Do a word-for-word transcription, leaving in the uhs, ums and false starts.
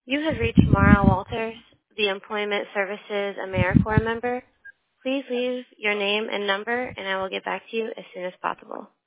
You have reached Mara Walters, the Employment Services AmeriCorps member. Please leave your name and number, and I will get back to you as soon as possible.